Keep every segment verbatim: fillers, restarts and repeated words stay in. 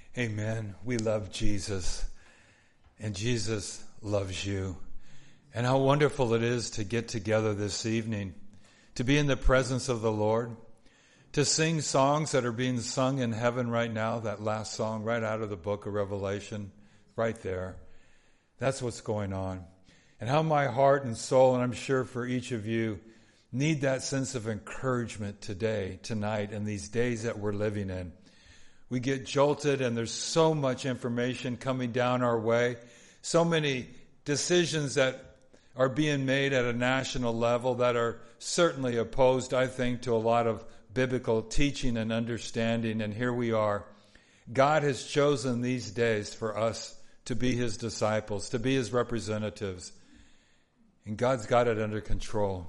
Amen. We love Jesus, and Jesus loves you. And how wonderful it is to get together this evening, to be in the presence of the Lord, to sing songs that are being sung in heaven right now, that last song right out of the book of Revelation, right there. That's what's going on. And how my heart and soul, and I'm sure for each of you, need that sense of encouragement today, tonight, in these days that we're living in. We get jolted, and there's so much information coming down our way, so many decisions that are being made at a national level that are certainly opposed, I think, to a lot of biblical teaching and understanding. And here we are. God has chosen these days for us to be His disciples, to be His representatives. And God's got it under control.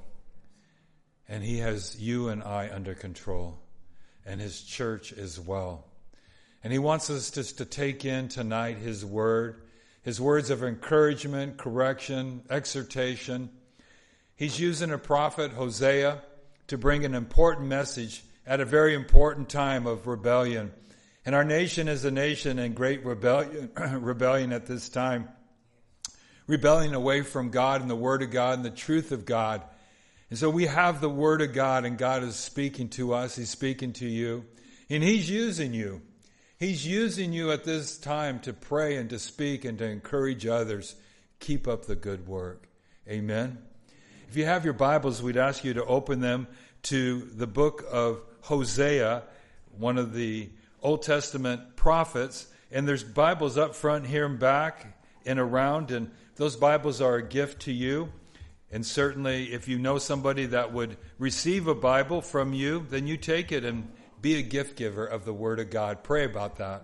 And He has you and I under control, and His church as well. And He wants us just to take in tonight His word, His words of encouragement, correction, exhortation. He's using a prophet, Hosea, to bring an important message at a very important time of rebellion. And our nation is a nation in great rebellion, rebellion at this time, rebelling away from God and the Word of God and the truth of God. And so we have the Word of God, and God is speaking to us. He's speaking to you, and He's using you. He's using you at this time to pray and to speak and to encourage others. Keep up the good work. Amen. If you have your Bibles, we'd ask you to open them to the book of Hosea, one of the Old Testament prophets. And there's Bibles up front here and back and around, and those Bibles are a gift to you. And certainly if you know somebody that would receive a Bible from you, then you take it and be a gift giver of the Word of God. Pray about that.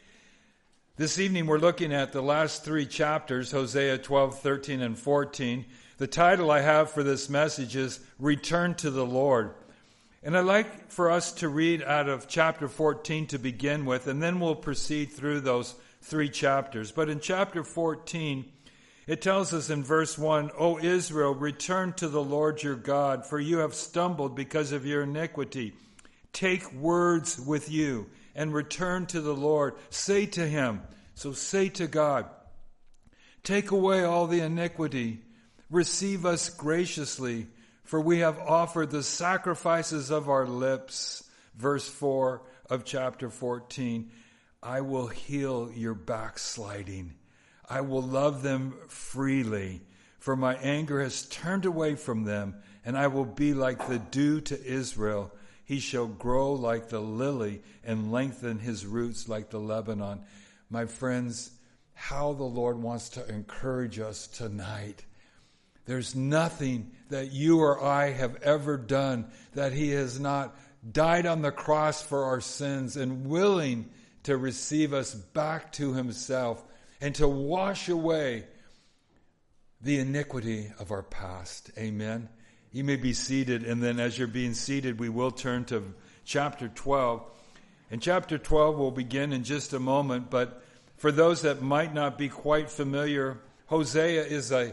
This evening we're looking at the last three chapters, Hosea twelve, thirteen, and fourteen. The title I have for this message is Return to the Lord. And I'd like for us to read out of chapter fourteen to begin with, and then we'll proceed through those three chapters. But in chapter fourteen, it tells us in verse one, O Israel, return to the Lord your God, for you have stumbled because of your iniquity. Take words with you and return to the Lord. Say to Him, so say to God, take away all the iniquity. Receive us graciously, for we have offered the sacrifices of our lips. Verse four of chapter fourteen, I will heal your backsliding. I will love them freely, for my anger has turned away from them, and I will be like the dew to Israel. He shall grow like the lily and lengthen his roots like the Lebanon. My friends, how the Lord wants to encourage us tonight. There's nothing that you or I have ever done that He has not died on the cross for our sins and willing to receive us back to Himself and to wash away the iniquity of our past. Amen. You may be seated, and then as you're being seated, we will turn to chapter twelve. And chapter twelve will begin in just a moment, but for those that might not be quite familiar, Hosea is a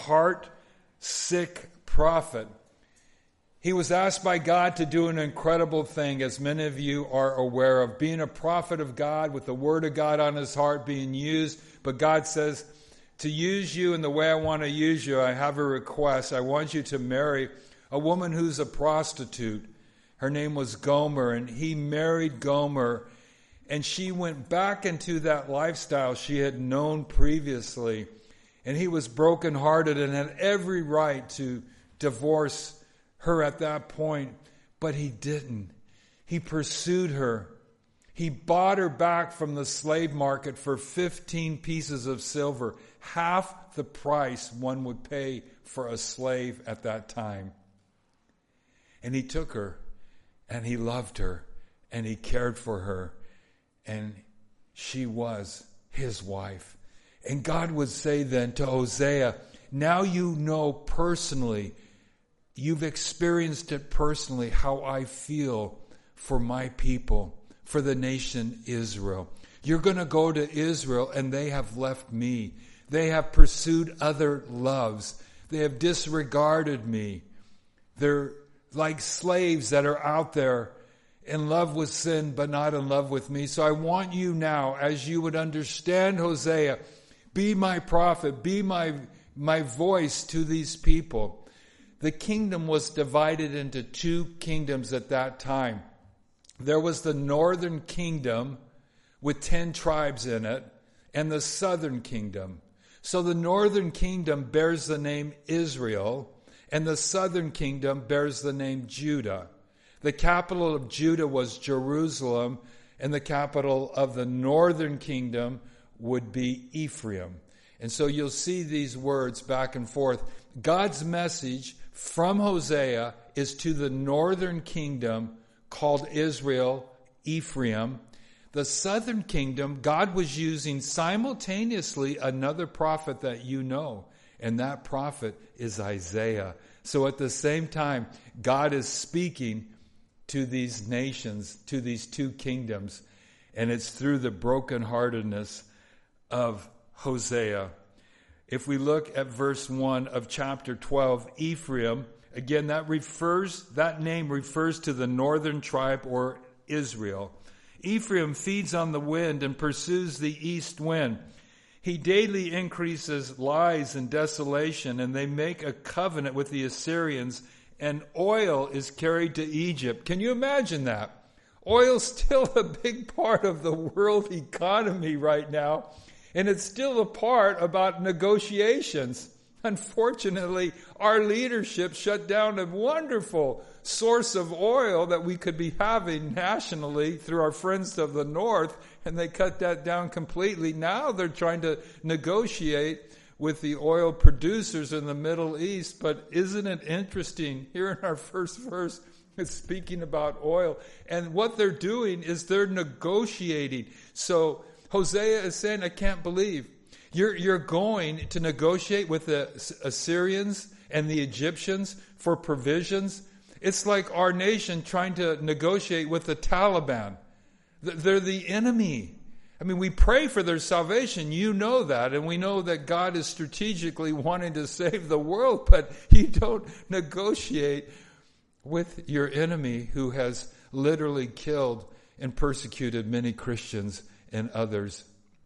heart-sick prophet. He was asked by God to do an incredible thing, as many of you are aware of, being a prophet of God with the Word of God on his heart being used. But God says, to use you in the way I want to use you, I have a request. I want you to marry a woman who's a prostitute. Her name was Gomer, and he married Gomer, and she went back into that lifestyle she had known previously. And he was brokenhearted and had every right to divorce her at that point, but he didn't. He pursued her. He bought her back from the slave market for fifteen pieces of silver, half the price one would pay for a slave at that time. And he took her, and he loved her, and he cared for her, and she was his wife. And God would say then to Hosea, now you know personally, you've experienced it personally, how I feel for my people, for the nation Israel. You're going to go to Israel, and they have left me. They have pursued other loves. They have disregarded me. They're like slaves that are out there in love with sin, but not in love with me. So I want you now, as you would understand Hosea, be my prophet, be my, my voice to these people. The kingdom was divided into two kingdoms at that time. There was the northern kingdom with ten tribes in it, and the southern kingdom. So the northern kingdom bears the name Israel, and the southern kingdom bears the name Judah. The capital of Judah was Jerusalem, and the capital of the northern kingdom would be Ephraim. And so you'll see these words back and forth. God's message from Hosea is to the northern kingdom called Israel, Ephraim. The southern kingdom, God was using simultaneously another prophet that you know, and that prophet is Isaiah. So at the same time, God is speaking to these nations, to these two kingdoms, and it's through the brokenheartedness of Hosea. If we look at verse one of chapter twelve, Ephraim, again, that refers, that name refers to the northern tribe or Israel. Ephraim feeds on the wind and pursues the east wind. He daily increases lies and desolation, and they make a covenant with the Assyrians, and oil is carried to Egypt. Can you imagine that? Oil's still a big part of the world economy right now, and it's still a part about negotiations. Unfortunately, our leadership shut down a wonderful source of oil that we could be having nationally through our friends of the north, and they cut that down completely. Now they're trying to negotiate with the oil producers in the Middle East. But isn't it interesting? Here in our first verse, it's speaking about oil. And what they're doing is they're negotiating. So Hosea is saying, I can't believe You're, you're going to negotiate with the Assyrians and the Egyptians for provisions. It's like our nation trying to negotiate with the Taliban. They're the enemy. I mean, we pray for their salvation. You know that. And we know that God is strategically wanting to save the world. But you don't negotiate with your enemy who has literally killed and persecuted many Christians and others.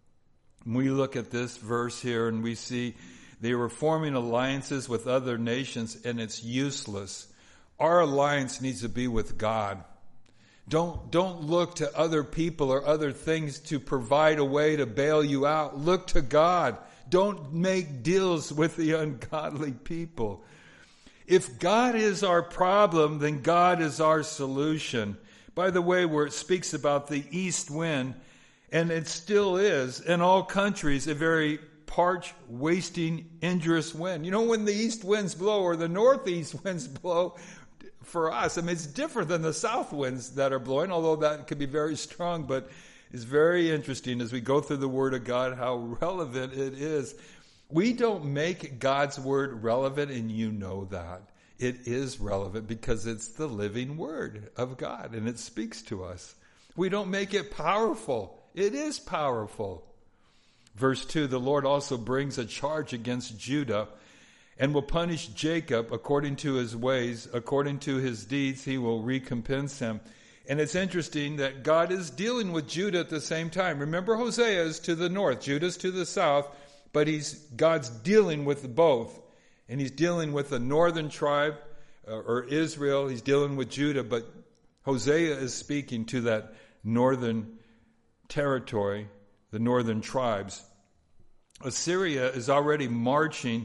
We look at this verse here and we see they were forming alliances with other nations, and it's useless. Our alliance needs to be with God. Don't, don't look to other people or other things to provide a way to bail you out. Look to God. Don't make deals with the ungodly people. If God is our problem, then God is our solution. By the way, where it speaks about the east wind, and it still is, in all countries, a very parched, wasting, injurious wind. You know, when the east winds blow or the northeast winds blow, for us, I mean, it's different than the south winds that are blowing, although that could be very strong, but it's very interesting as we go through the Word of God how relevant it is. We don't make God's Word relevant, and you know that. It is relevant because it's the living Word of God, and it speaks to us. We don't make it powerful. It is powerful. Verse two, the Lord also brings a charge against Judah and will punish Jacob according to his ways, according to his deeds, he will recompense him. And it's interesting that God is dealing with Judah at the same time. Remember, Hosea is to the north, Judah's to the south, but he's God's dealing with both. And he's dealing with the northern tribe, uh, or Israel. He's dealing with Judah, but Hosea is speaking to that northern territory, the northern tribes. Assyria is already marching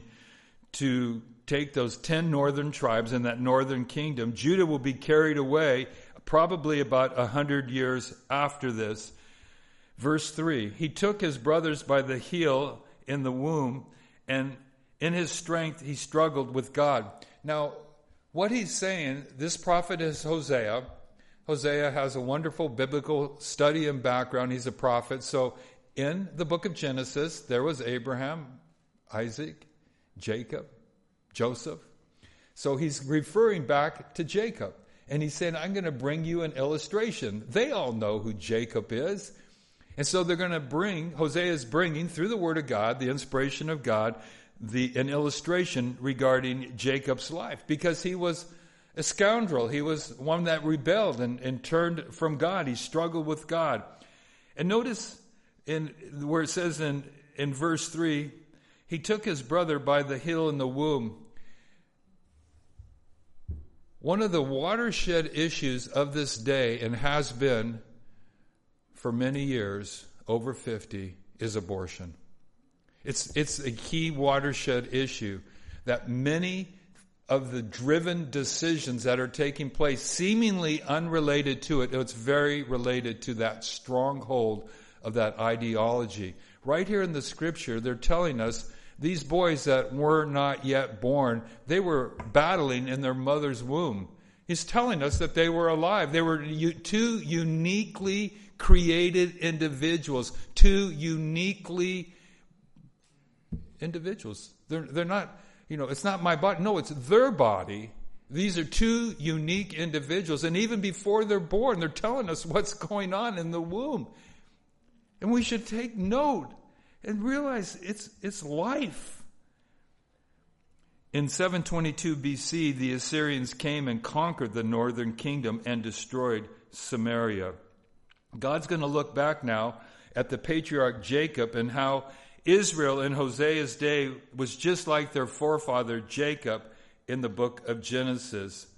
to take those ten northern tribes in that northern kingdom. Judah will be carried away probably about a hundred years after this. Verse three, he took his brothers by the heel in the womb, and in his strength he struggled with God. Now, what he's saying, this prophet is Hosea. Hosea has a wonderful biblical study and background. He's a prophet. So in the book of Genesis, there was Abraham, Isaac, Jacob, Joseph. So he's referring back to Jacob. And he's saying, I'm going to bring you an illustration. They all know who Jacob is. And so they're going to bring, Hosea is bringing, through the word of God, the inspiration of God, the an illustration regarding Jacob's life. Because he was a scoundrel. He was one that rebelled and, and turned from God. He struggled with God. And notice in where it says in, in verse three, he took his brother by the heel in the womb. One of the watershed issues of this day, and has been for many years, over fifty, is abortion. It's, it's a key watershed issue that many of the driven decisions that are taking place, seemingly unrelated to it, it's very related to that stronghold of that ideology. Right here in the scripture, they're telling us these boys that were not yet born, they were battling in their mother's womb. He's telling us that they were alive. They were two uniquely created individuals, two uniquely individuals. They're, they're not, you know, it's not my body. No, it's their body. These are two unique individuals. And even before they're born, they're telling us what's going on in the womb. And we should take note and realize it's it's life. In seven twenty-two B C, the Assyrians came and conquered the northern kingdom and destroyed Samaria. God's going to look back now at the patriarch Jacob and how Israel in Hosea's day was just like their forefather Jacob in the book of Genesis.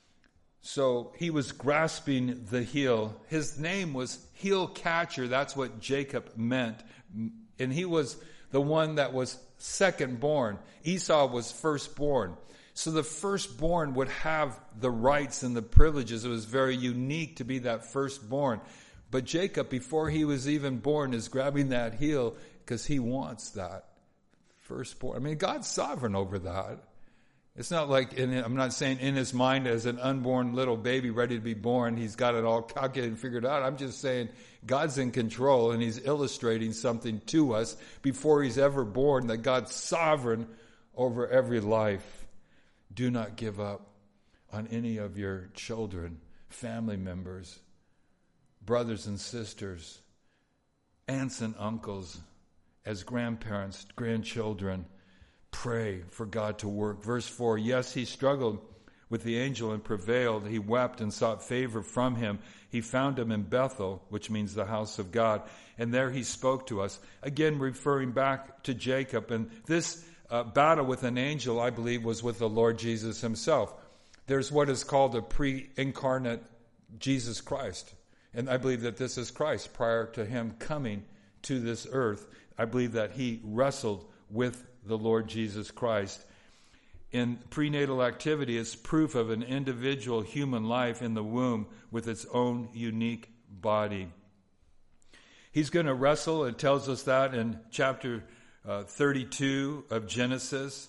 So he was grasping the heel. His name was heel catcher. That's what Jacob meant. And he was the one that was second born. Esau was firstborn. So the firstborn would have the rights and the privileges. It was very unique to be that firstborn. But Jacob, before he was even born, is grabbing that heel because he wants that firstborn. I mean, God's sovereign over that. It's not like, in, I'm not saying in his mind as an unborn little baby ready to be born, he's got it all calculated and figured out. I'm just saying God's in control, and he's illustrating something to us before he's ever born, that God's sovereign over every life. Do not give up on any of your children, family members, brothers and sisters, aunts and uncles, as grandparents, grandchildren. Pray for God to work. Verse four, yes, he struggled with the angel and prevailed. He wept and sought favor from him. He found him in Bethel, which means the house of God. And there he spoke to us. Again, referring back to Jacob. And this uh, battle with an angel, I believe, was with the Lord Jesus himself. There's what is called a pre-incarnate Jesus Christ. And I believe that this is Christ prior to him coming to this earth. I believe that he wrestled with the Lord Jesus Christ. In prenatal activity, it's proof of an individual human life in the womb with its own unique body. He's going to wrestle. It tells us that in chapter uh, thirty-two of Genesis.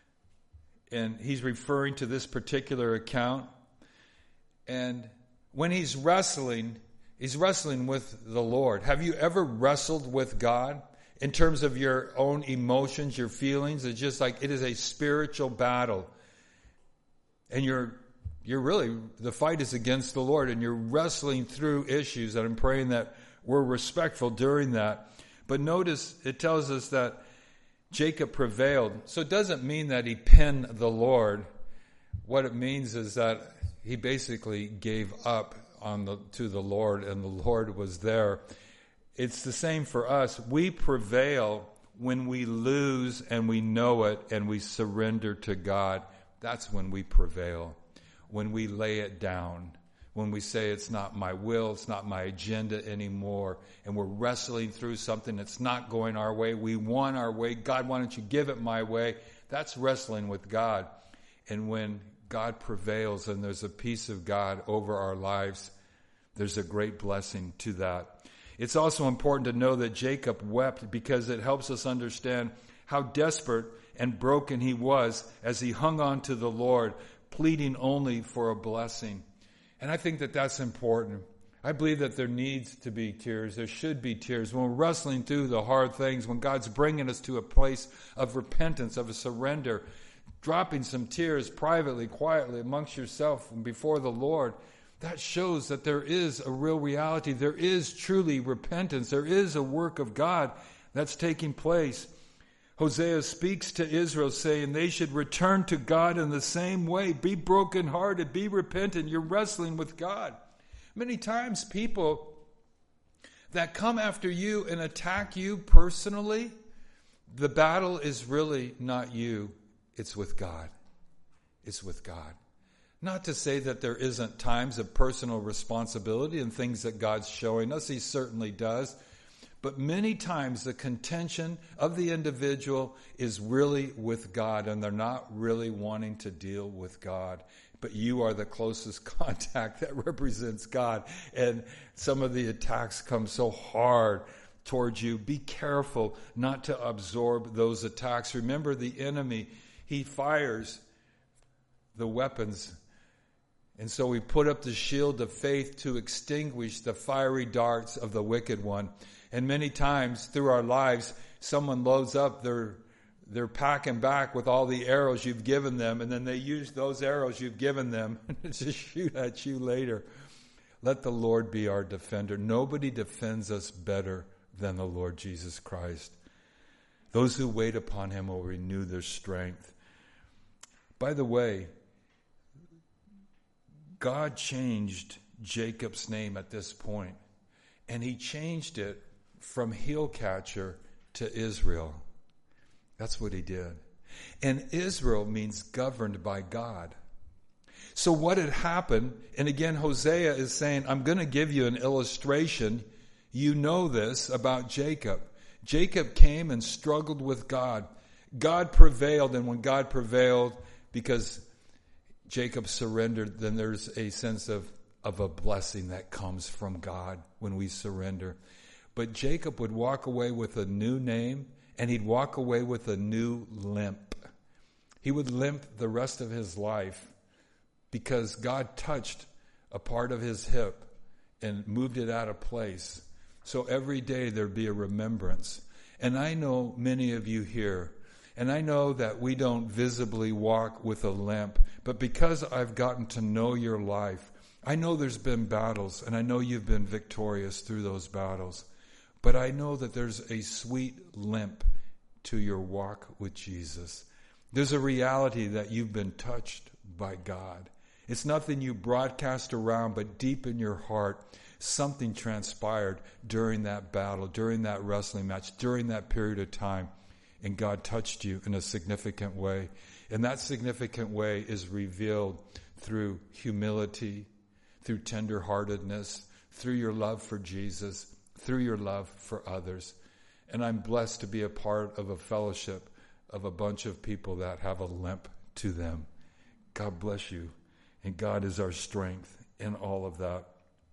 And he's referring to this particular account. And when he's wrestling, he's wrestling with the Lord. Have you ever wrestled with God? In terms of your own emotions, your feelings, it's just like it is a spiritual battle. And you're you're really, the fight is against the Lord, and you're wrestling through issues, and I'm praying that we're respectful during that. But notice it tells us that Jacob prevailed. So it doesn't mean that he pinned the Lord. What it means is that he basically gave up on the to the Lord, and the Lord was there. It's the same for us. We prevail when we lose and we know it and we surrender to God. That's when we prevail. When we lay it down. When we say it's not my will, it's not my agenda anymore, and we're wrestling through something that's not going our way. We want our way. God, why don't you give it my way? That's wrestling with God. And when God prevails and there's a peace of God over our lives, there's a great blessing to that. It's also important to know that Jacob wept because it helps us understand how desperate and broken he was as he hung on to the Lord, pleading only for a blessing. And I think that that's important. I believe that there needs to be tears. There should be tears. When we're wrestling through the hard things, when God's bringing us to a place of repentance, of a surrender, dropping some tears privately, quietly amongst yourself and before the Lord, that shows that there is a real reality. There is truly repentance. There is a work of God that's taking place. Hosea speaks to Israel saying they should return to God in the same way. Be brokenhearted, be repentant. You're wrestling with God. Many times people that come after you and attack you personally, the battle is really not you. It's with God. It's with God. Not to say that there isn't times of personal responsibility and things that God's showing us. He certainly does. But many times the contention of the individual is really with God, and they're not really wanting to deal with God. But you are the closest contact that represents God. And some of the attacks come so hard towards you. Be careful not to absorb those attacks. Remember, the enemy, he fires the weapons. And so we put up the shield of faith to extinguish the fiery darts of the wicked one. And many times through our lives, someone loads up their they're packing back with all the arrows you've given them, and then they use those arrows you've given them to shoot at you later. Let the Lord be our defender. Nobody defends us better than the Lord Jesus Christ. Those who wait upon him will renew their strength. By the way, God changed Jacob's name at this point, and he changed it from heel catcher to Israel. That's what he did. And Israel means governed by God. So what had happened, and again Hosea is saying, I'm going to give you an illustration. You know this about Jacob. Jacob came and struggled with God. God prevailed, and when God prevailed, because Jacob surrendered, then there's a sense of, of a blessing that comes from God when we surrender. But Jacob would walk away with a new name, and he'd walk away with a new limp. He would limp the rest of his life because God touched a part of his hip and moved it out of place. So every day there'd be a remembrance. And I know many of you here, and I know that we don't visibly walk with a limp, but because I've gotten to know your life, I know there's been battles, and I know you've been victorious through those battles. But I know that there's a sweet limp to your walk with Jesus. There's a reality that you've been touched by God. It's nothing you broadcast around, but deep in your heart, something transpired during that battle, during that wrestling match, during that period of time, and God touched you in a significant way. And that significant way is revealed through humility, through tenderheartedness, through your love for Jesus, through your love for others. And I'm blessed to be a part of a fellowship of a bunch of people that have a limp to them. God bless you. And God is our strength in all of that.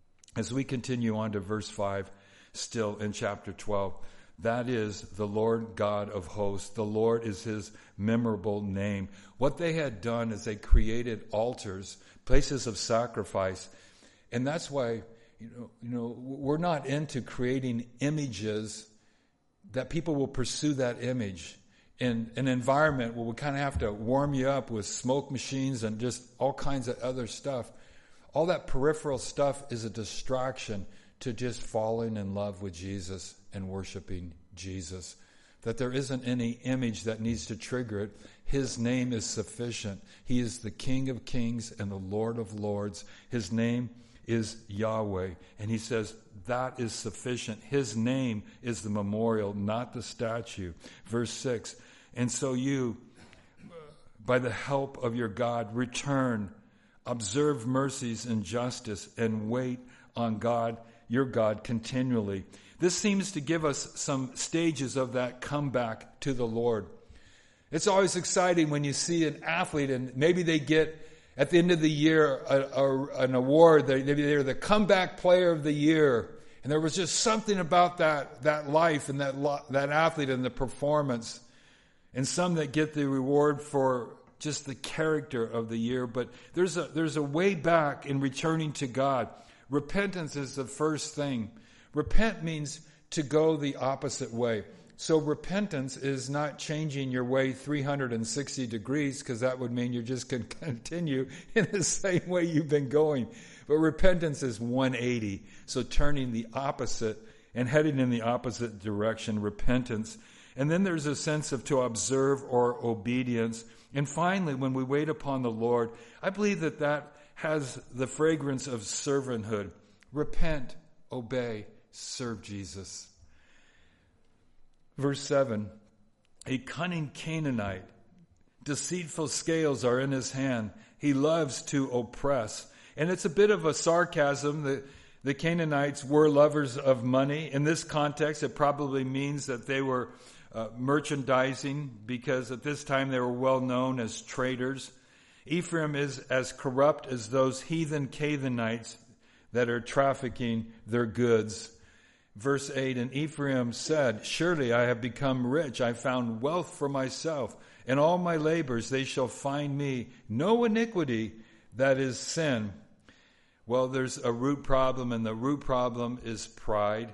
As we continue on to verse five, still in chapter twelve, that is the Lord God of hosts. The Lord is his memorable name. What they had done is they created altars, places of sacrifice. And that's why You know, you know, we're not into creating images that people will pursue that image in an environment where we kind of have to warm you up with smoke machines and just all kinds of other stuff. All that peripheral stuff is a distraction to just falling in love with Jesus and worshiping Jesus. That there isn't any image that needs to trigger it. His name is sufficient. He is the King of Kings and the Lord of Lords. His name is Yahweh. And he says that is sufficient. His name is the memorial, not the statue. Verse six, and so you, by the help of your God, return, observe mercies and justice, and wait on God, your God, continually. This seems to give us some stages of that comeback to the Lord. It's always exciting when you see an athlete and maybe they get at the end of the year, a, a, an award. They, they're the comeback player of the year. And there was just something about that, that life and that, that athlete and the performance. And some that get the reward for just the character of the year. But there's a, there's a way back in returning to God. Repentance is the first thing. Repent means to go the opposite way. So repentance is not changing your way three hundred sixty degrees, because that would mean you're just going to continue in the same way you've been going. But repentance is one eighty. So turning the opposite and heading in the opposite direction, repentance. And then there's a sense of to observe or obedience. And finally, when we wait upon the Lord, I believe that that has the fragrance of servanthood. Repent, obey, serve Jesus. Verse seven, a cunning Canaanite, deceitful scales are in his hand. He loves to oppress. And it's a bit of a sarcasm. The, the Canaanites were lovers of money. In this context, it probably means that they were uh, merchandising, because at this time they were well known as traders. Ephraim is as corrupt as those heathen Canaanites that are trafficking their goods. Verse eight, and Ephraim said, surely I have become rich. I found wealth for myself. In all my labors they shall find me no iniquity, that is sin. Well, there's a root problem, and the root problem is pride.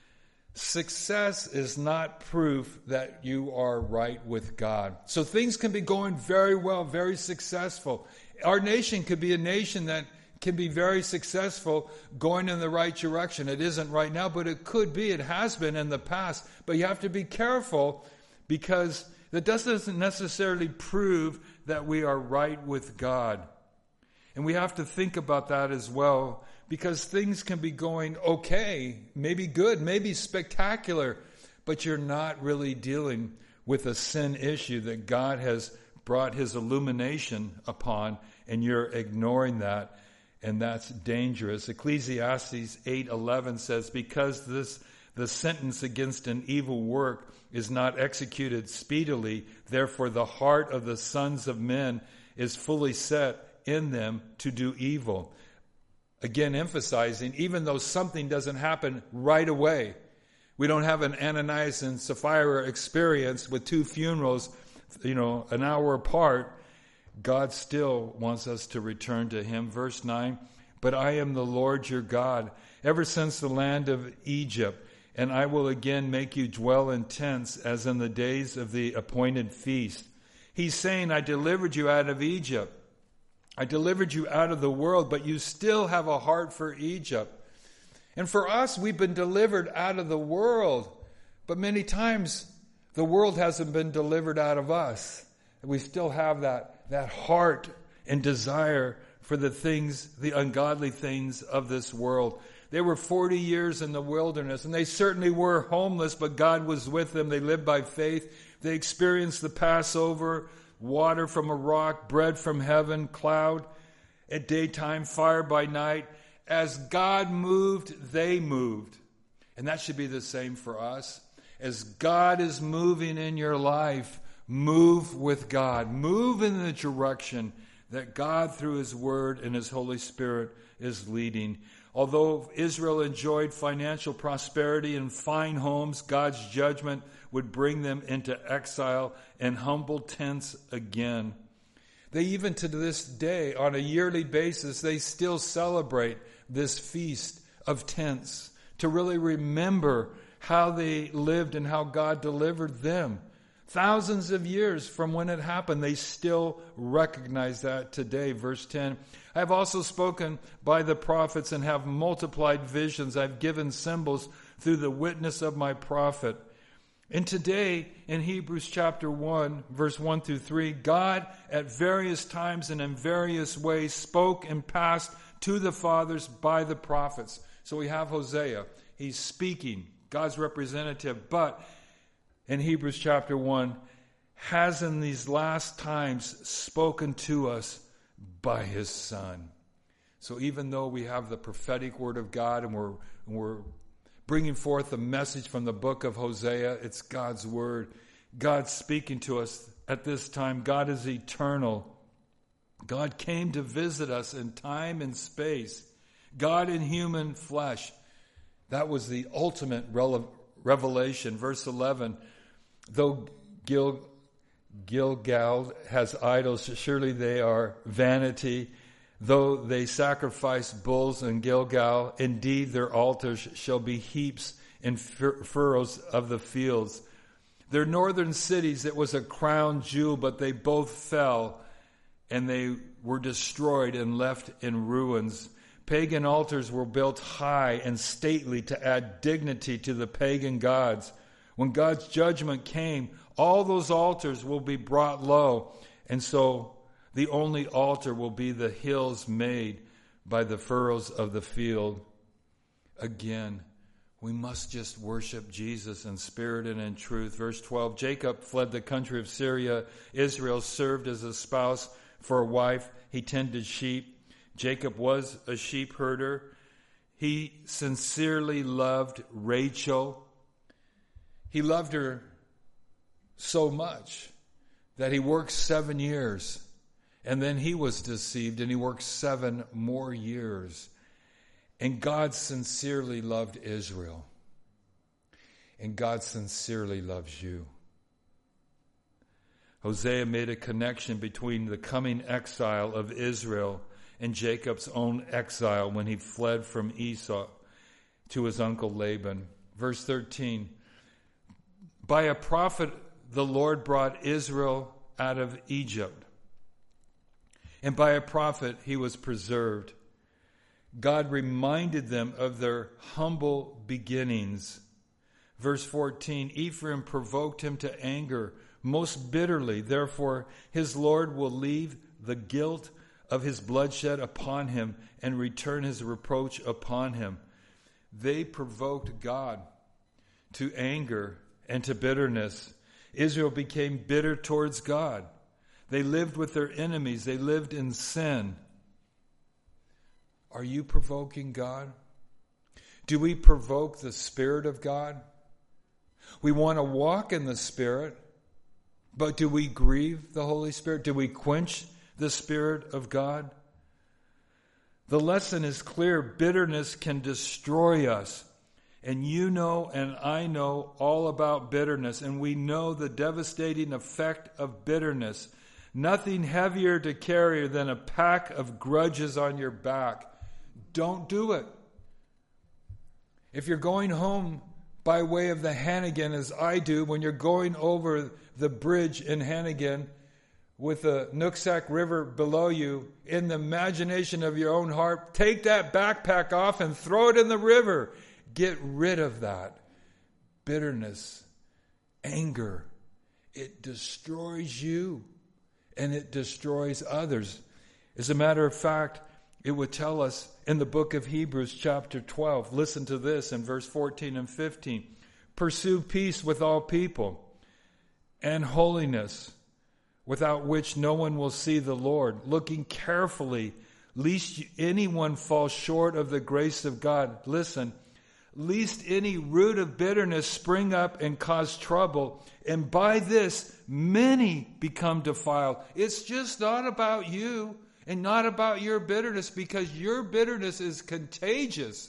Success is not proof that you are right with God. So things can be going very well, very successful. Our nation could be a nation that can be very successful, going in the right direction. It isn't right now, but it could be. It has been in the past. But you have to be careful, because that doesn't necessarily prove that we are right with God. And we have to think about that as well, because things can be going okay, maybe good, maybe spectacular, but you're not really dealing with a sin issue that God has brought his illumination upon, and you're ignoring that, and that's dangerous. Ecclesiastes eight eleven says, because this the sentence against an evil work is not executed speedily, therefore the heart of the sons of men is fully set in them to do evil. Again, emphasizing, even though something doesn't happen right away, we don't have an Ananias and Sapphira experience with two funerals, you know, an hour apart. God still wants us to return to him. Verse nine, but I am the Lord your God, ever since the land of Egypt, and I will again make you dwell in tents as in the days of the appointed feast. He's saying, I delivered you out of Egypt. I delivered you out of the world, but you still have a heart for Egypt. And for us, we've been delivered out of the world, but many times the world hasn't been delivered out of us. We still have that, that heart and desire for the things, the ungodly things of this world. They were forty years in the wilderness, and they certainly were homeless, but God was with them. They lived by faith. They experienced the Passover, water from a rock, bread from heaven, cloud at daytime, fire by night. As God moved, they moved. And that should be the same for us. As God is moving in your life, move with God. Move in the direction that God, through his word and his Holy Spirit, is leading. Although Israel enjoyed financial prosperity and fine homes, God's judgment would bring them into exile and humble tents again. They even to this day, on a yearly basis, they still celebrate this feast of tents to really remember how they lived and how God delivered them. Thousands of years from when it happened, they still recognize that today. Verse ten, I have also spoken by the prophets and have multiplied visions. I've given symbols through the witness of my prophet. And today, in Hebrews chapter one, verse one through three, God at various times and in various ways spoke and passed to the fathers by the prophets. So we have Hosea. He's speaking, God's representative, but in Hebrews chapter one, has in these last times spoken to us by his Son. So even though we have the prophetic word of God and we're, we're bringing forth a message from the book of Hosea, it's God's word. God's speaking to us at this time. God is eternal. God came to visit us in time and space. God in human flesh. That was the ultimate rele- revelation. Verse eleven, though Gil, Gilgal has idols, surely they are vanity. Though they sacrifice bulls in Gilgal, indeed their altars shall be heaps in fur- furrows of the fields. Their northern cities, it was a crown jewel, but they both fell, and they were destroyed and left in ruins. Pagan altars were built high and stately to add dignity to the pagan gods. When God's judgment came, all those altars will be brought low. And so the only altar will be the hills made by the furrows of the field. Again, we must just worship Jesus in spirit and in truth. Verse twelve, Jacob fled the country of Syria. Israel served as a spouse for a wife. He tended sheep. Jacob was a sheep herder. He sincerely loved Rachel. He loved her so much that he worked seven years. And then he was deceived and he worked seven more years. And God sincerely loved Israel. And God sincerely loves you. Hosea made a connection between the coming exile of Israel and Jacob's own exile when he fled from Esau to his uncle Laban. Verse thirteen, by a prophet the Lord brought Israel out of Egypt, and by a prophet he was preserved. God reminded them of their humble beginnings. Verse fourteen, Ephraim provoked him to anger most bitterly. Therefore, his Lord will leave the guilt of his bloodshed upon him and return his reproach upon him. They provoked God to anger and to bitterness. Israel became bitter towards God. They lived with their enemies. They lived in sin. Are you provoking God? Do we provoke the Spirit of God? We want to walk in the Spirit, but do we grieve the Holy Spirit? Do we quench the Spirit of God? The lesson is clear. Bitterness can destroy us. And you know and I know all about bitterness, and we know the devastating effect of bitterness. Nothing heavier to carry than a pack of grudges on your back. Don't do it. If you're going home by way of the Hannigan, as I do, when you're going over the bridge in Hannigan with the Nooksack River below you, in the imagination of your own heart, take that backpack off and throw it in the river. Get rid of that bitterness, anger. It destroys you and it destroys others. As a matter of fact, it would tell us in the book of Hebrews chapter twelve, listen to this in verse fourteen and fifteen. Pursue peace with all people and holiness, without which no one will see the Lord, looking carefully, lest anyone fall short of the grace of God. Listen, lest any root of bitterness spring up and cause trouble, and by this many become defiled. It's just not about you and not about your bitterness, because your bitterness is contagious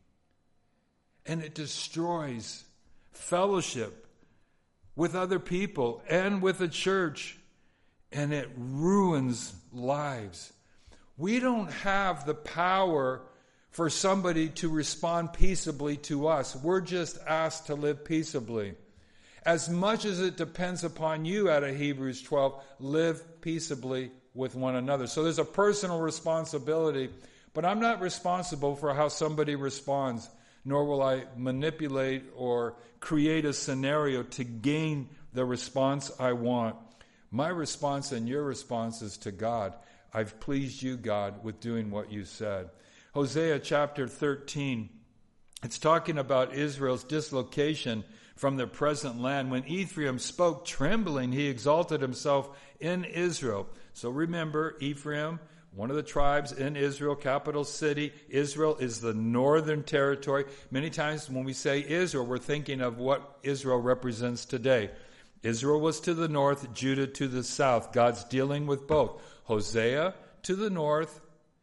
and it destroys fellowship with other people and with the church, and it ruins lives. We don't have the power for somebody to respond peaceably to us. We're just asked to live peaceably. As much as it depends upon you out of Hebrews twelve, live peaceably with one another. So there's a personal responsibility, but I'm not responsible for how somebody responds, nor will I manipulate or create a scenario to gain the response I want. My response and your response is to God. I've pleased you, God, with doing what you said. Hosea chapter thirteen, it's talking about Israel's dislocation from their present land. When Ephraim spoke trembling, he exalted himself in Israel. So remember, Ephraim, one of the tribes in Israel, capital city. Israel is the northern territory. Many times when we say Israel, we're thinking of what Israel represents today. Israel was to the north, Judah to the south. God's dealing with both. Hosea to the north,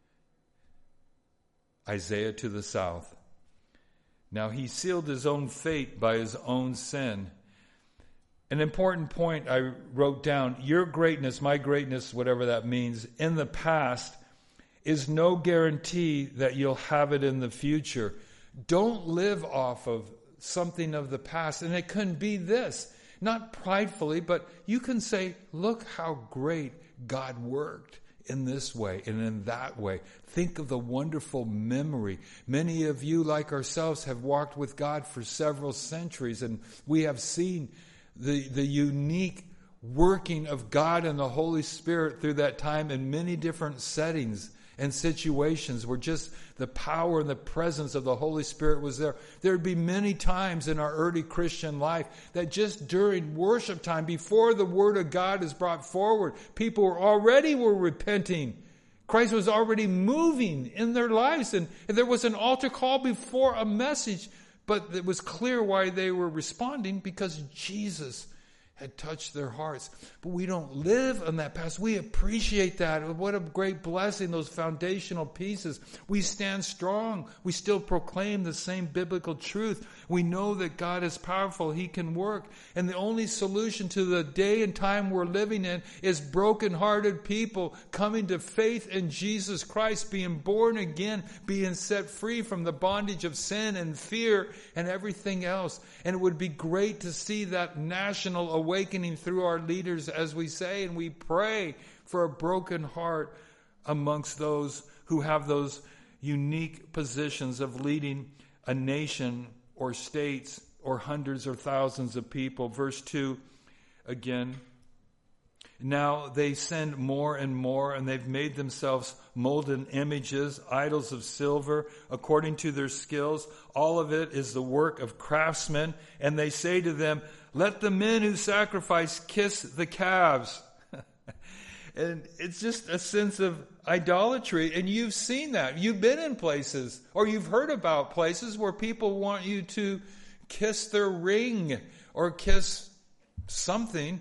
Isaiah to the south. Now he sealed his own fate by his own sin. An important point I wrote down, your greatness, my greatness, whatever that means, in the past is no guarantee that you'll have it in the future. Don't live off of something of the past. And it couldn't be this, not pridefully, but you can say, look how great God worked in this way and in that way. Think of the wonderful memory. Many of you, like ourselves, have walked with God for several centuries, and we have seen the, the unique working of God and the Holy Spirit through that time in many different settings and situations where just the power and the presence of the Holy Spirit was there. There would be many times in our early Christian life that just during worship time, before the Word of God is brought forward, people were already were repenting. Christ was already moving in their lives, and, and there was an altar call before a message, but it was clear why they were responding, because Jesus had touched their hearts. But we don't live on that past. We appreciate that. What a great blessing, those foundational pieces. We stand strong. We still proclaim the same biblical truth. We know that God is powerful. He can work. And the only solution to the day and time we're living in is broken-hearted people coming to faith in Jesus Christ, being born again, being set free from the bondage of sin and fear and everything else. And it would be great to see that national awakening through our leaders, as we say, and we pray for a broken heart amongst those who have those unique positions of leading a nation or states or hundreds or thousands of people. Verse two again. Now they send more and more, and they've made themselves molten images, idols of silver, according to their skills. All of it is the work of craftsmen. And they say to them, let the men who sacrifice kiss the calves. And it's just a sense of idolatry. And you've seen that. You've been in places, or you've heard about places where people want you to kiss their ring or kiss something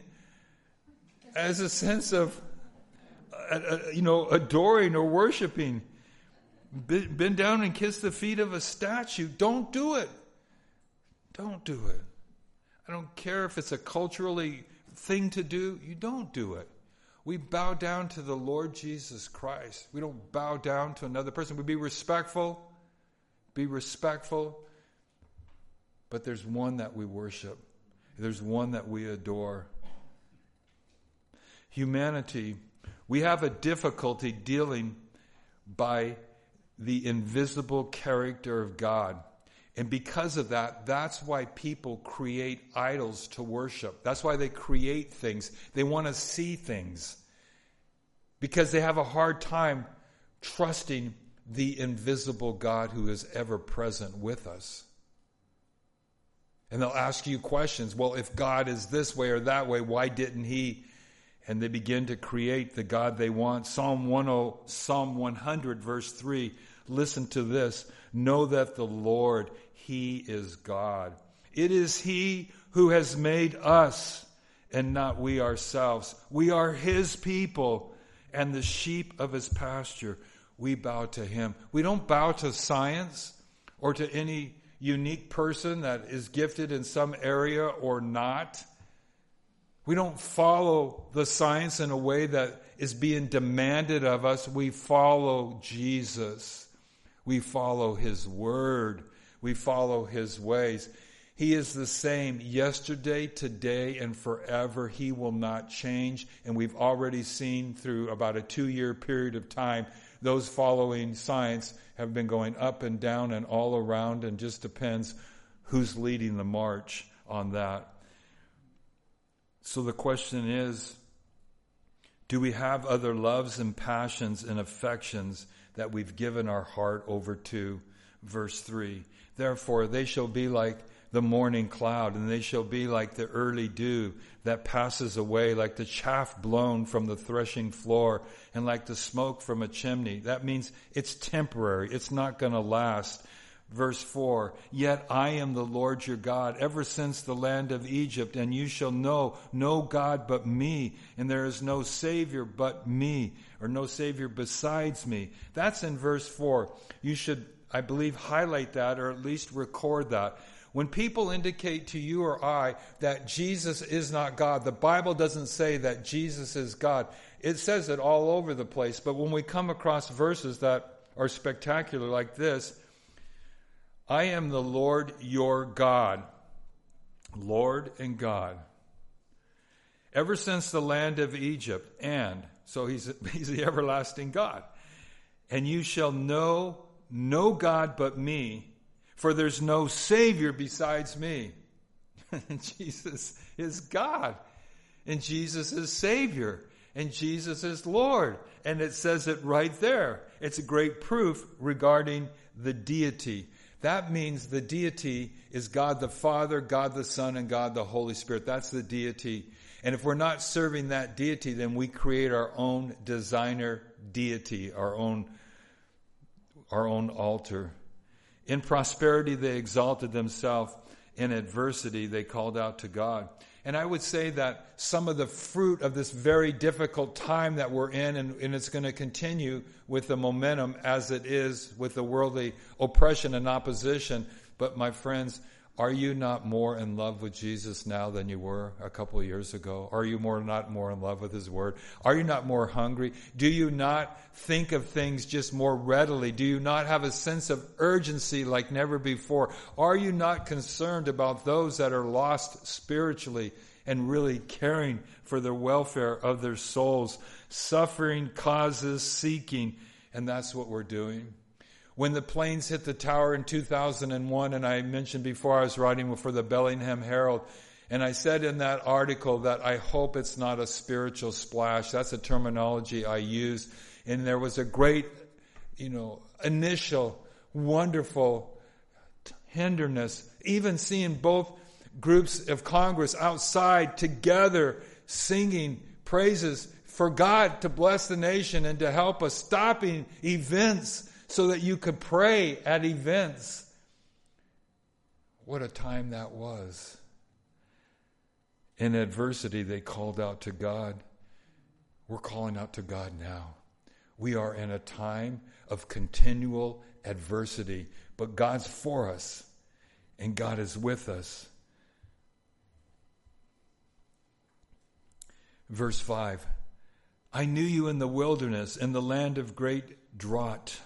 as a sense of, uh, uh, you know, adoring or worshiping. Bend down and kiss the feet of a statue. Don't do it. Don't do it. I don't care if it's a culturally thing to do. You don't do it. We bow down to the Lord Jesus Christ. We don't bow down to another person. We be respectful. Be respectful. But there's one that we worship. There's one that we adore. Humanity, we have a difficulty dealing by the invisible character of God. And because of that, that's why people create idols to worship. That's why they create things. They want to see things. Because they have a hard time trusting the invisible God who is ever present with us. And they'll ask you questions. Well, if God is this way or that way, why didn't he? And they begin to create the God they want. Psalm ten, Psalm one hundred, verse three. Listen to this. Know that the Lord, he is God. It is he who has made us and not we ourselves. We are his people and the sheep of his pasture. We bow to him. We don't bow to science or to any unique person that is gifted in some area or not. We don't follow the science in a way that is being demanded of us. We follow Jesus. We follow his word. We follow his ways. He is the same yesterday, today, and forever. He will not change. And we've already seen through about a two-year period of time, those following science have been going up and down and all around, and just depends who's leading the march on that. So the question is, do we have other loves and passions and affections that we've given our heart over to? Verse three, therefore they shall be like the morning cloud, and they shall be like the early dew that passes away, like the chaff blown from the threshing floor, and like the smoke from a chimney. That means it's temporary. It's not going to last. Verse four, yet I am the Lord your God, ever since the land of Egypt, and you shall know no God but me, and there is no Savior but me, or no Savior besides me. That's in verse four. You should, I believe, highlight that, or at least record that. When people indicate to you or I that Jesus is not God, the Bible doesn't say that Jesus is God. It says it all over the place, but when we come across verses that are spectacular like this, I am the Lord your God. Lord and God. ever since the land of Egypt, and, so he's, he's the everlasting God. And you shall know no God but me, for there's no Savior besides me. Jesus is God, and Jesus is Savior, and Jesus is Lord. And it says it right there. It's a great proof regarding the deity. That means the deity is God the Father, God the Son, and God the Holy Spirit. That's the deity. And if we're not serving that deity, then we create our own designer deity, our own, our own altar. In prosperity, they exalted themselves. In adversity, they called out to God. And I would say that some of the fruit of this very difficult time that we're in, and, and it's going to continue with the momentum as it is with the worldly oppression and opposition. But my friends, are you not more in love with Jesus now than you were a couple of years ago? Are you more not more in love with His Word? Are you not more hungry? Do you not think of things just more readily? Do you not have a sense of urgency like never before? Are you not concerned about those that are lost spiritually and really caring for the welfare of their souls? Suffering causes seeking, and that's what we're doing. When the planes hit the tower in two thousand one, and I mentioned before I was writing for the Bellingham Herald, and I said in that article that I hope it's not a spiritual splash. That's a terminology I use. And there was a great, you know, initial, wonderful tenderness, even seeing both groups of Congress outside together singing praises for God to bless the nation and to help us, stopping events so that you could pray at events. What a time that was. In adversity, they called out to God. We're calling out to God now. We are in a time of continual adversity, but God's for us, and God is with us. Verse five, I knew you in the wilderness, in the land of great drought.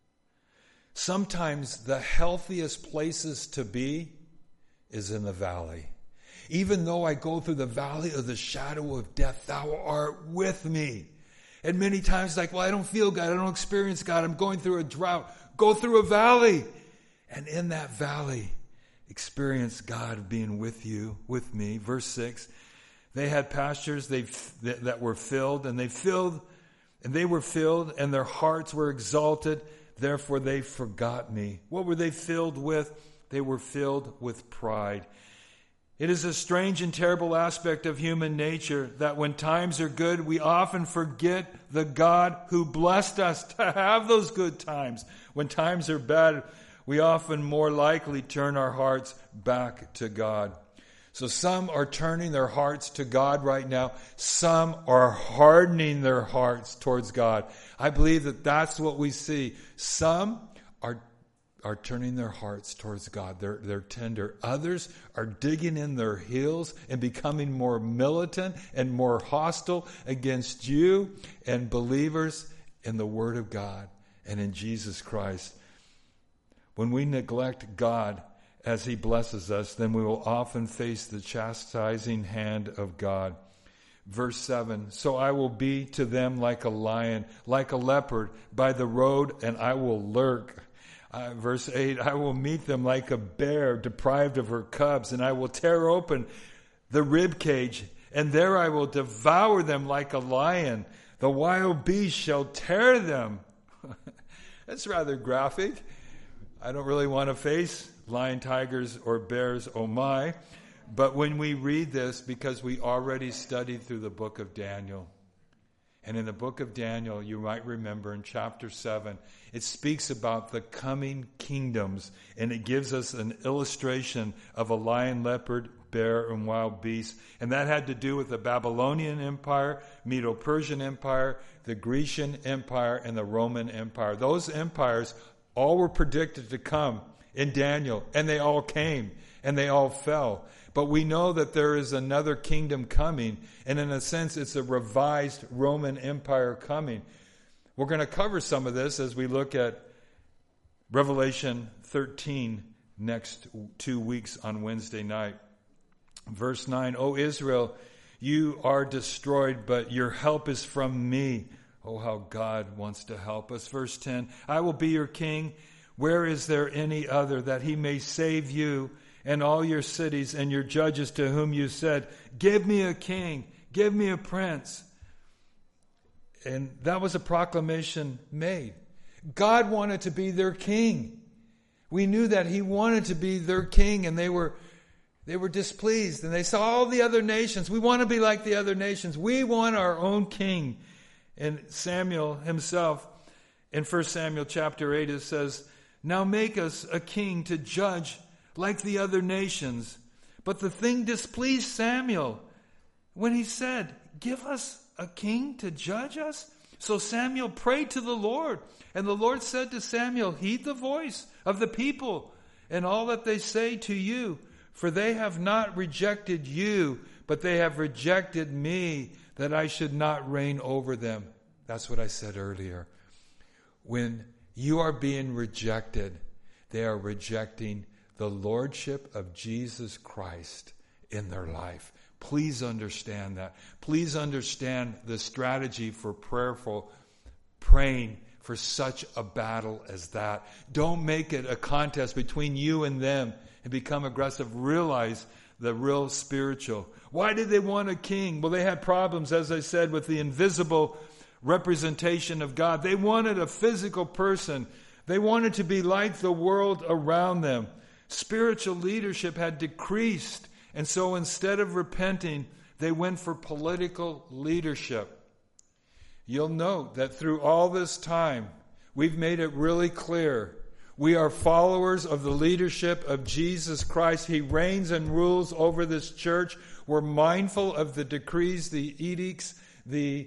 Sometimes the healthiest places to be is in the valley. Even though I go through the valley of the shadow of death, thou art with me. And many times like, well, I don't feel God. I don't experience God. I'm going through a drought. Go through a valley. And in that valley, experience God being with you, with me. Verse six, they had pastures they, that were filled, and they filled, and they were filled, and their hearts were exalted. Therefore they forgot me. What were they filled with? They were filled with pride. It is a strange and terrible aspect of human nature that when times are good, we often forget the God who blessed us to have those good times. When times are bad, we often more likely turn our hearts back to God. So some are turning their hearts to God right now. Some are hardening their hearts towards God. I believe that that's what we see. Some are are turning their hearts towards God. They're, they're tender. Others are digging in their heels and becoming more militant and more hostile against you and believers in the Word of God and in Jesus Christ. When we neglect God as He blesses us, then we will often face the chastising hand of God. Verse seven, so I will be to them like a lion, like a leopard by the road, and I will lurk. Uh, verse eight, I will meet them like a bear deprived of her cubs, and I will tear open the rib cage, and there I will devour them like a lion. The wild beast shall tear them. That's rather graphic. I don't really want to face lion, tigers, or bears, oh my. But when we read this, because we already studied through the book of Daniel, and in the book of Daniel, you might remember in chapter seven, it speaks about the coming kingdoms, and it gives us an illustration of a lion, leopard, bear, and wild beast. And that had to do with the Babylonian Empire, Medo-Persian Empire, the Grecian Empire, and the Roman Empire. Those empires all were predicted to come in Daniel, and they all came, and they all fell. But we know that there is another kingdom coming, and in a sense, it's a revised Roman Empire coming. We're going to cover some of this as we look at Revelation thirteen next two weeks on Wednesday night. Verse nine, O Israel, You are destroyed, but your help is from me. Oh, how God wants to help us. Verse ten, I will be your king. Where is there any other, that he may save you and all your cities and your judges to whom you said, give me a king, give me a prince. And that was a proclamation made. God wanted to be their king. We knew that he wanted to be their king, and they were they were displeased. And they saw all the other nations. We want to be like the other nations. We want our own king. And Samuel himself, in First Samuel chapter eight, it says, now make us a king to judge like the other nations. But the thing displeased Samuel when he said, give us a king to judge us? So Samuel prayed to the Lord. And the Lord said to Samuel, heed the voice of the people and all that they say to you. For they have not rejected you, but they have rejected me, that I should not reign over them. That's what I said earlier. When you are being rejected, they are rejecting the lordship of Jesus Christ in their life. Please understand that. Please understand the strategy for prayerful praying for such a battle as that. Don't make it a contest between you and them and become aggressive. Realize the real spiritual. Why did they want a king? Well, they had problems, as I said, with the invisible representation of God. They wanted a physical person. They wanted to be like the world around them. Spiritual leadership had decreased. And so instead of repenting, they went for political leadership. You'll note that through all this time, we've made it really clear. We are followers of the leadership of Jesus Christ. He reigns and rules over this church. We're mindful of the decrees, the edicts, the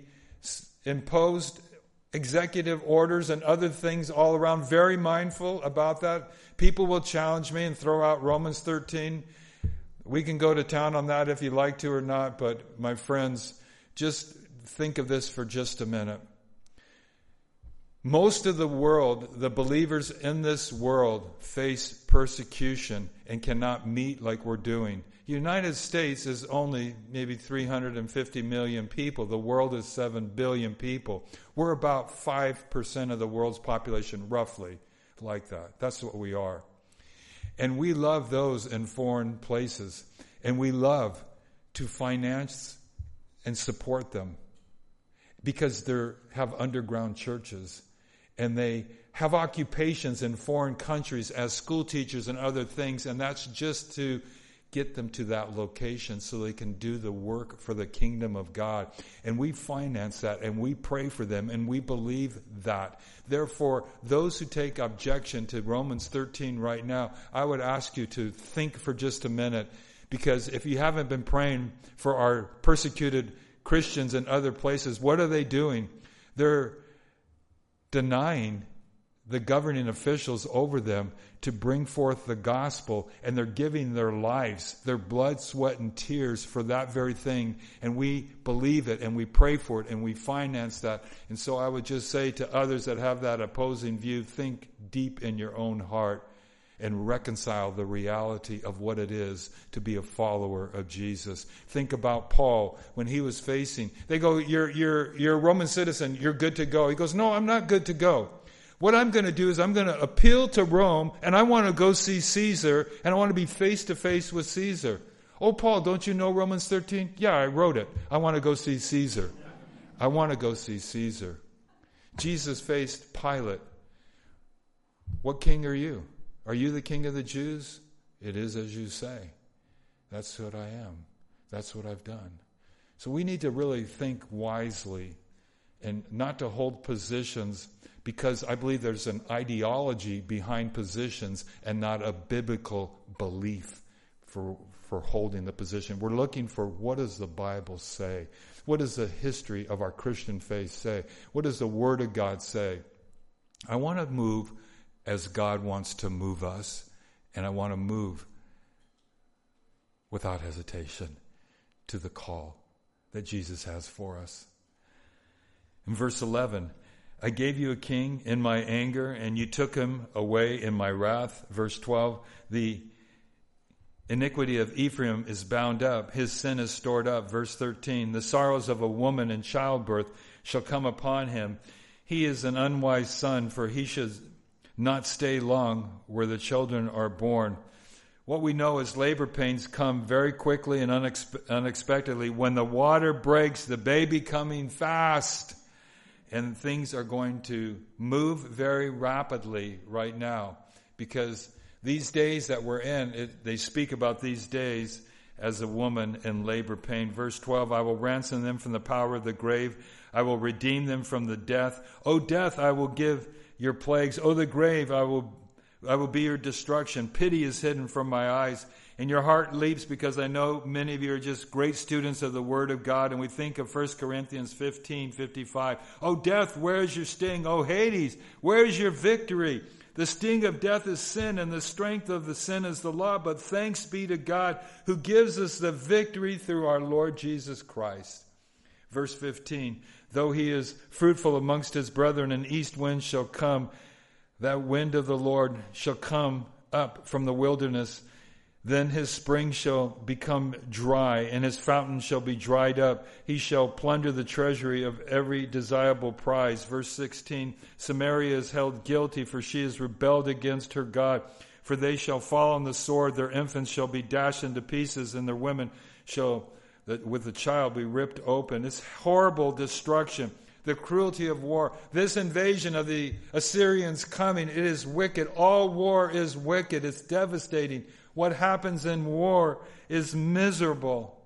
imposed executive orders and other things all around. Very mindful about that. People will challenge me and throw out Romans thirteen. We can go to town on that if you like to or not, but my friends, just think of this for just a minute. Most of the world, the believers in this world, face persecution and cannot meet like we're doing. The United States is only maybe three hundred fifty million people. The world is seven billion people. We're about five percent of the world's population, roughly, like that. That's what we are. And we love those in foreign places. And we love to finance and support them because they have underground churches. And they have occupations in foreign countries as school teachers and other things. And that's just to get them to that location so they can do the work for the kingdom of God. And we finance that and we pray for them and we believe that. Therefore, those who take objection to Romans thirteen right now, I would ask you to think for just a minute, because if you haven't been praying for our persecuted Christians in other places, what are they doing? They're denying the governing officials over them to bring forth the gospel, and they're giving their lives, their blood, sweat, and tears for that very thing. And we believe it, and we pray for it, and we finance that. And so I would just say to others that have that opposing view, think deep in your own heart and reconcile the reality of what it is to be a follower of Jesus. Think about Paul when he was facing, they go, you're, you're, you're a Roman citizen, you're good to go. He goes, no, I'm not good to go. What I'm going to do is I'm going to appeal to Rome, and I want to go see Caesar, and I want to be face to face with Caesar. Oh, Paul, don't you know Romans thirteen? Yeah, I wrote it. I want to go see Caesar. I want to go see Caesar. Jesus faced Pilate. What king are you? Are you the king of the Jews? It is as you say. That's what I am. That's what I've done. So we need to really think wisely and not to hold positions, because I believe there's an ideology behind positions and not a biblical belief for for holding the position. We're looking for, what does the Bible say? What does the history of our Christian faith say? What does the Word of God say? I want to move as God wants to move us, and I want to move without hesitation to the call that Jesus has for us. In verse eleven, I gave you a king in my anger, and you took him away in my wrath. Verse twelve, the iniquity of Ephraim is bound up, his sin is stored up. Verse thirteen, the sorrows of a woman in childbirth shall come upon him. He is an unwise son, for he should not stay long where the children are born. What we know is labor pains come very quickly and unexpe- unexpectedly. When the water breaks, the baby coming fast, and things are going to move very rapidly right now, because these days that we're in, it, they speak about these days as a woman in labor pain. Verse twelve, I will ransom them from the power of the grave. I will redeem them from the death. O death, I will give your plagues. O the grave, I will I will be your destruction. Pity is hidden from my eyes, and your heart leaps, because I know many of you are just great students of the Word of God, and we think of First Corinthians fifteen fifty-five. O death, where is your sting? O Hades, where is your victory? The sting of death is sin, and the strength of the sin is the law. But thanks be to God who gives us the victory through our Lord Jesus Christ. Verse fifteen, though he is fruitful amongst his brethren, an east wind shall come. That wind of the Lord shall come up from the wilderness. Then his spring shall become dry, and his fountain shall be dried up. He shall plunder the treasury of every desirable prize. Verse sixteen, Samaria is held guilty, for she has rebelled against her God. For they shall fall on the sword, their infants shall be dashed into pieces, and their women shall, with the child, be ripped open. This horrible destruction, the cruelty of war, this invasion of the Assyrians coming, it is wicked. All war is wicked. It's devastating. What happens in war is miserable.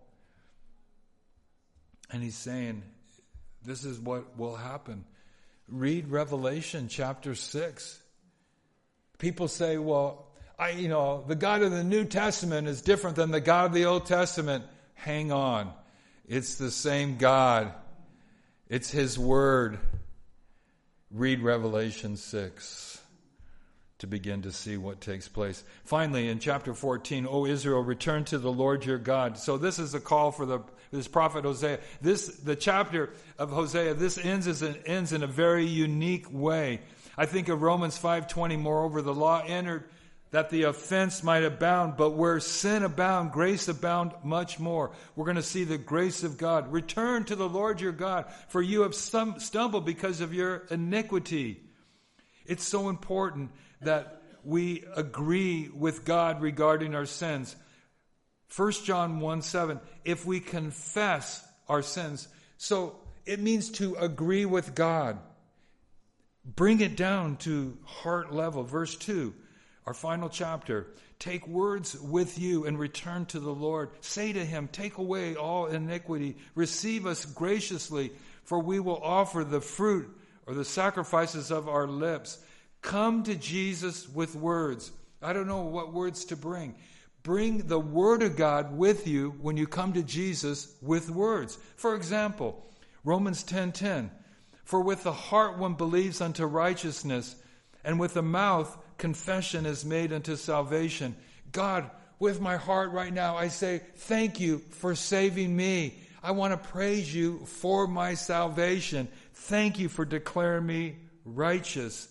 And he's saying, this is what will happen. Read Revelation chapter six. People say, well, I, you know, the God of the New Testament is different than the God of the Old Testament. Hang on. It's the same God. It's His Word. Read Revelation six to begin to see what takes place. Finally, in chapter fourteen, O Israel, return to the Lord your God. So this is a call for the this prophet Hosea. This the chapter of Hosea. This ends as an, ends in a very unique way. I think of Romans five twenty. Moreover, the law entered that the offense might abound, but where sin abound, grace abound much more. We're going to see the grace of God. Return to the Lord your God, for you have stum- stumbled because of your iniquity. It's so important that we agree with God regarding our sins. First John one seven, if we confess our sins. So it means to agree with God. Bring it down to heart level. Verse two, our final chapter. Take words with you and return to the Lord. Say to Him, take away all iniquity. Receive us graciously, for we will offer the fruit or the sacrifices of our lips. Come to Jesus with words. I don't know what words to bring. Bring the Word of God with you when you come to Jesus with words. For example, Romans ten ten. For with the heart one believes unto righteousness, and with the mouth confession is made unto salvation. God, with my heart right now, I say, thank you for saving me. I want to praise you for my salvation. Thank you for declaring me righteous.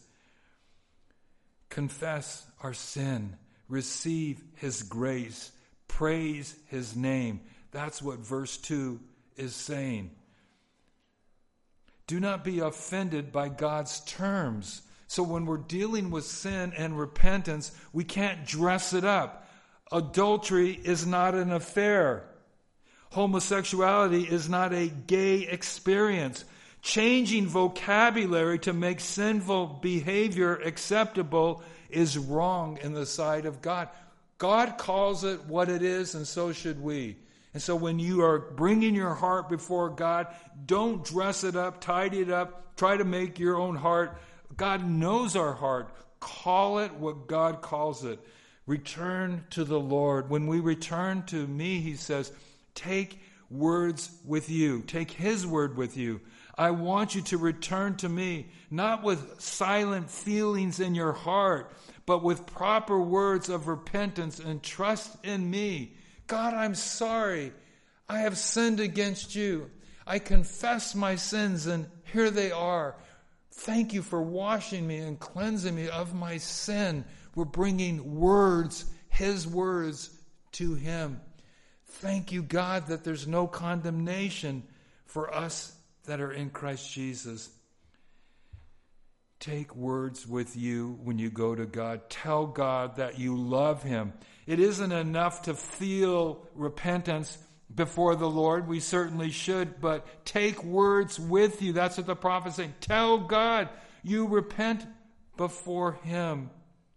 Confess our sin. Receive His grace. Praise His name. That's what verse two is saying. Do not be offended by God's terms. So when we're dealing with sin and repentance, we can't dress it up. Adultery is not an affair. Homosexuality is not a gay experience. Changing vocabulary to make sinful behavior acceptable is wrong in the sight of God. God calls it what it is, and so should we. And so when you are bringing your heart before God, don't dress it up, tidy it up, try to make your own heart. God knows our heart. Call it what God calls it. Return to the Lord. When we return to me, He says, take words with you. Take His word with you. I want you to return to me, not with silent feelings in your heart, but with proper words of repentance and trust in me. God, I'm sorry. I have sinned against you. I confess my sins, and here they are. Thank you for washing me and cleansing me of my sin. We're bringing words, His words, to him. Thank you, God, that there's no condemnation for us that are in Christ Jesus. Take words with you when you go to God. Tell God that you love him. It isn't enough to feel repentance before the Lord. We certainly should, but take words with you. That's what the prophet's saying. Tell God you repent before him.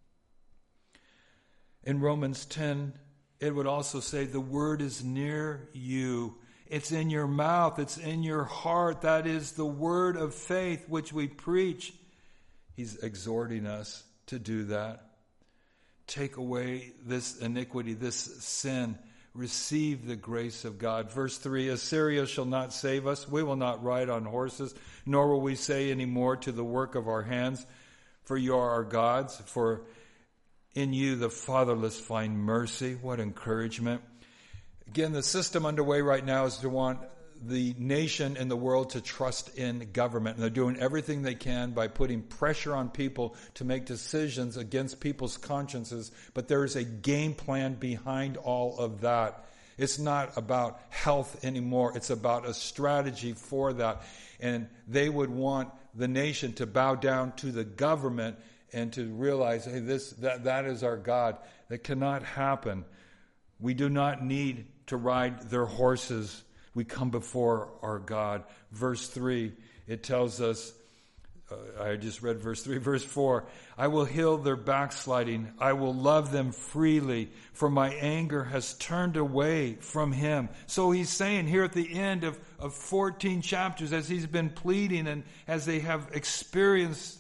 In Romans ten, it would also say the word is near you. It's in your mouth. It's in your heart. That is the word of faith which we preach. He's exhorting us to do that. Take away this iniquity, this sin. Receive the grace of God. Verse three, Assyria shall not save us. We will not ride on horses, nor will we say any more to the work of our hands, for you are our gods. For in you the fatherless find mercy. What encouragement. Again, the system underway right now is to want the nation and the world to trust in government. And they're doing everything they can by putting pressure on people to make decisions against people's consciences. But there is a game plan behind all of that. It's not about health anymore. It's about a strategy for that. And they would want the nation to bow down to the government and to realize, hey, this that that is our God. That cannot happen. We do not need to ride their horses. We come before our God. Verse three, it tells us, uh, I just read verse three, verse four, I will heal their backsliding. I will love them freely, for my anger has turned away from him. So he's saying here at the end of, of fourteen chapters, as he's been pleading and as they have experienced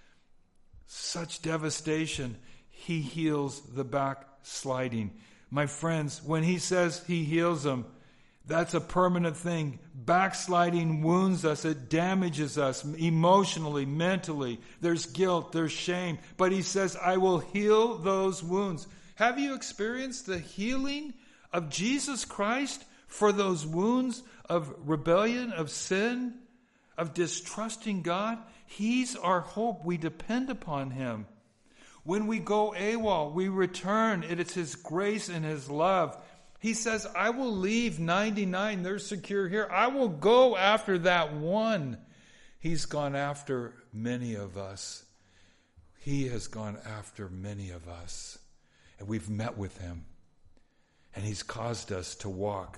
such devastation, he heals the backsliding. My friends, when he says he heals them, that's a permanent thing. Backsliding wounds us. It damages us emotionally, mentally. There's guilt, there's shame. But he says, I will heal those wounds. Have you experienced the healing of Jesus Christ for those wounds of rebellion, of sin, of distrusting God? He's our hope. We depend upon him. When we go AWOL, we return. It is his grace and his love. He says, I will leave ninety-nine. They're secure here. I will go after that one. He's gone after many of us. He has gone after many of us. And we've met with him. And he's caused us to walk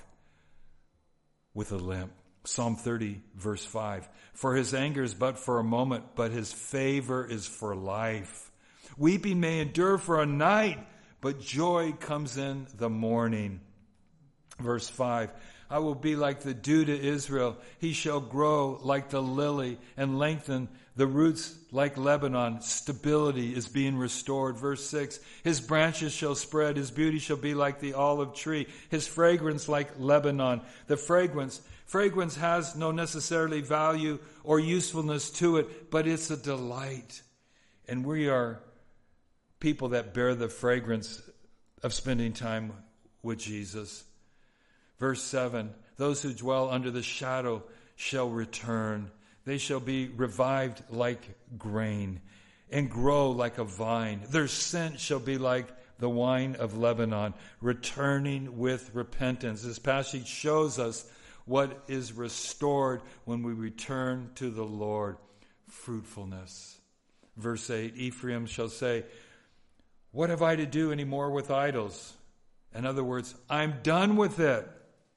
with a limp. Psalm thirty, verse five. For his anger is but for a moment, but his favor is for life. Weeping may endure for a night, but joy comes in the morning. Verse five, I will be like the dew to Israel. He shall grow like the lily and lengthen the roots like Lebanon. Stability is being restored. Verse six, his branches shall spread. His beauty shall be like the olive tree. His fragrance like Lebanon. The fragrance, fragrance has no necessarily value or usefulness to it, but it's a delight. And we are people that bear the fragrance of spending time with Jesus. Verse seven, those who dwell under the shadow shall return. They shall be revived like grain and grow like a vine. Their scent shall be like the wine of Lebanon, returning with repentance. This passage shows us what is restored when we return to the Lord. Fruitfulness. Verse eight, Ephraim shall say, what have I to do anymore with idols? In other words, I'm done with it.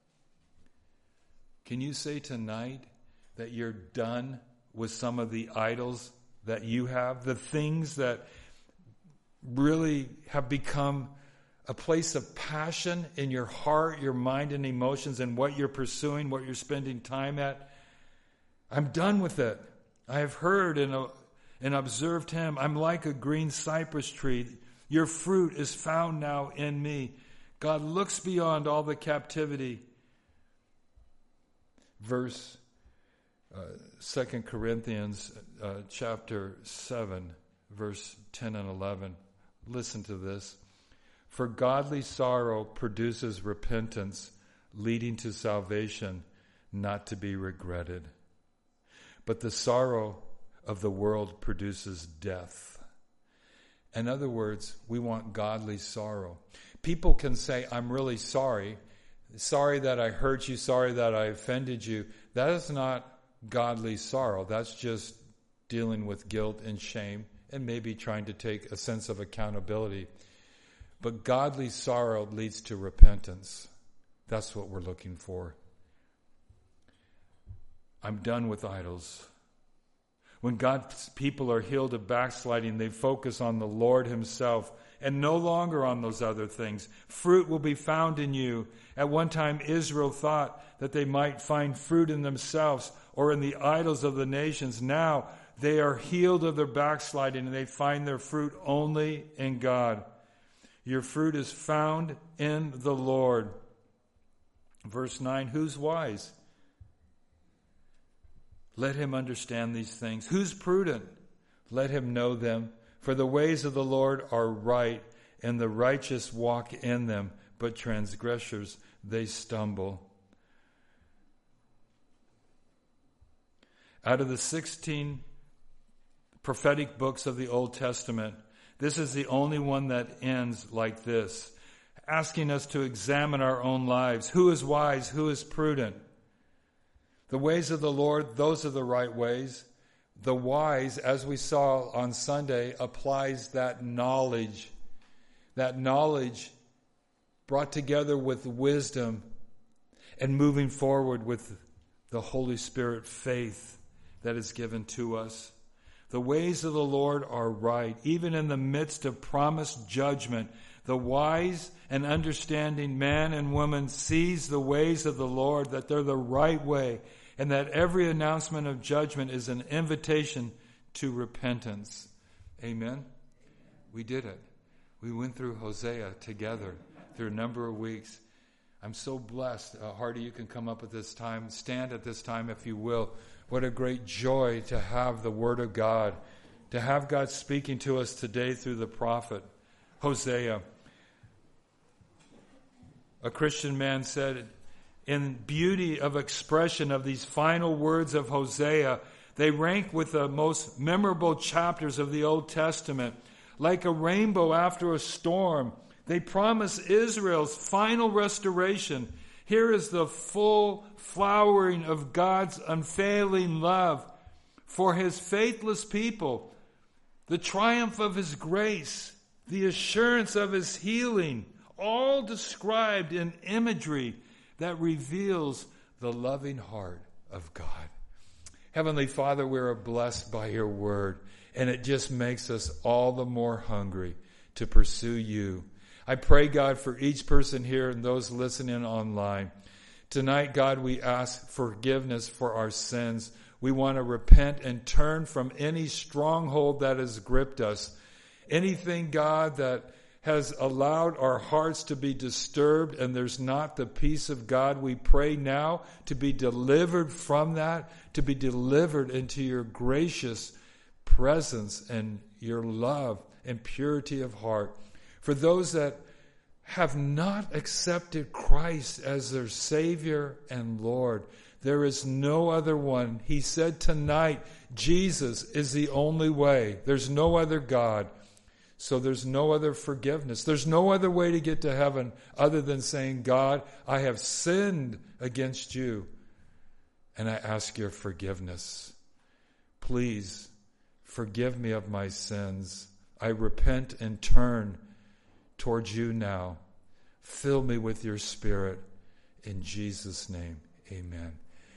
Can you say tonight that you're done with some of the idols that you have? The things that really have become a place of passion in your heart, your mind, and emotions, and what you're pursuing, what you're spending time at? I'm done with it. I have heard and, and observed him. I'm like a green cypress tree. Your fruit is found now in me. God looks beyond all the captivity. Verse uh, Second Corinthians uh, chapter seven, verse ten and eleven. Listen to this. For godly sorrow produces repentance, leading to salvation, not to be regretted. But the sorrow of the world produces death. In other words, we want godly sorrow. People can say, I'm really sorry. Sorry that I hurt you. Sorry that I offended you. That is not godly sorrow. That's just dealing with guilt and shame and maybe trying to take a sense of accountability. But godly sorrow leads to repentance. That's what we're looking for. I'm done with idols. When God's people are healed of backsliding, they focus on the Lord himself and no longer on those other things. Fruit will be found in you. At one time, Israel thought that they might find fruit in themselves or in the idols of the nations. Now, they are healed of their backsliding and they find their fruit only in God. Your fruit is found in the Lord. Verse nine, who's wise? Let him understand these things. Who's prudent? Let him know them. For the ways of the Lord are right, and the righteous walk in them, but transgressors, they stumble. Out of the sixteen prophetic books of the Old Testament, this is the only one that ends like this, asking us to examine our own lives. Who is wise? Who is prudent? The ways of the Lord, those are the right ways. The wise, as we saw on Sunday, applies that knowledge. That knowledge brought together with wisdom and moving forward with the Holy Spirit faith that is given to us. The ways of the Lord are right. Even in the midst of promised judgment, the wise and understanding man and woman sees the ways of the Lord, that they're the right way, and that every announcement of judgment is an invitation to repentance. Amen? We did it. We went through Hosea together through a number of weeks. I'm so blessed. Uh, Hardy, you can come up at this time. Stand at this time if you will. What a great joy to have the Word of God, to have God speaking to us today through the prophet Hosea. A Christian man said, in beauty of expression of these final words of Hosea, they rank with the most memorable chapters of the Old Testament. Like a rainbow after a storm, they promise Israel's final restoration. Here is the full flowering of God's unfailing love for his faithless people, the triumph of his grace, the assurance of his healing, all described in imagery that reveals the loving heart of God. Heavenly Father, we are blessed by your word, and it just makes us all the more hungry to pursue you. I pray, God, for each person here and those listening online. Tonight, God, we ask forgiveness for our sins. We want to repent and turn from any stronghold that has gripped us. Anything, God, that has allowed our hearts to be disturbed and there's not the peace of God, we pray now to be delivered from that, to be delivered into your gracious presence and your love and purity of heart. For those that have not accepted Christ as their Savior and Lord, there is no other one. He said tonight, Jesus is the only way. There's no other God. So there's no other forgiveness. There's no other way to get to heaven other than saying, God, I have sinned against you, and I ask your forgiveness. Please forgive me of my sins. I repent and turn towards you now. Fill me with your Spirit. In Jesus' name, amen.